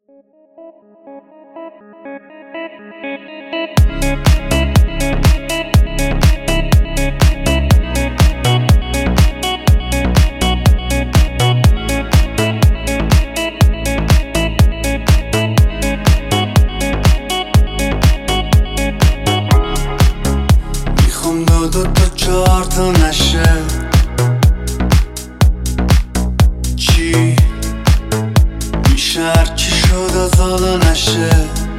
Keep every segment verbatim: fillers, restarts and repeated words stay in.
میخوام دو دو تا چهار تا نشه. چی میشه هرچی شد از حالا نشه.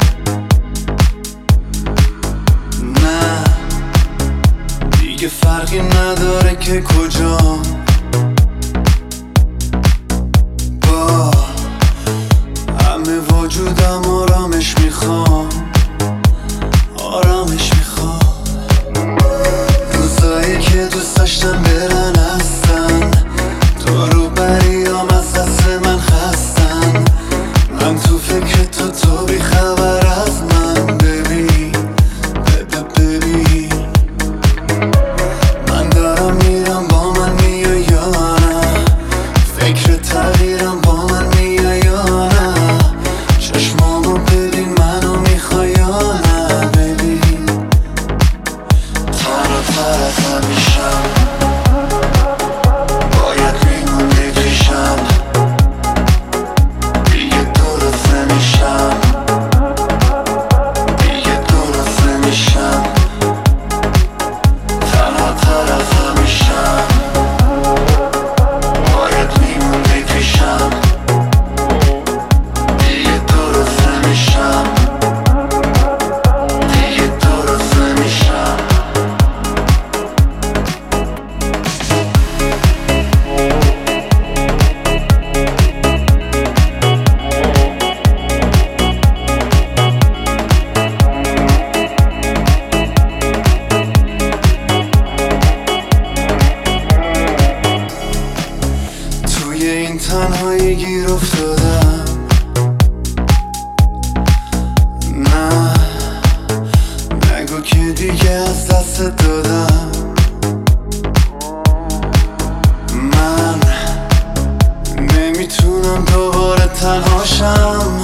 نه دیگه فرقی نداره که کجام. با همه وجودم آرامش میخوام، آرامش میخوام. روزایی که دوست داشتم برن هستن، تو رو بریام از دست من خستن. من تو فکر تو، تو بی خبر از من. ببین ببین ببین من دارم میرم، با من میای یا نه؟ فکر تغییرم، با من میای یا نه؟ چشمامو ببین، منو میخوای یا نه؟ ببین تر و تر از همیشم، باید میمونی پیشم. دیگه درست نمیشم، دیگه درست نمیشم. تنها تر از همیشم، باید میمونی پیشم. دیگه درست نمیشم، دیگه درست نمیشم. توی این تنهایی گیر افتادم. نه نگو که دیگه از دست دادم. من نمیتونم دوباره تنهاشم.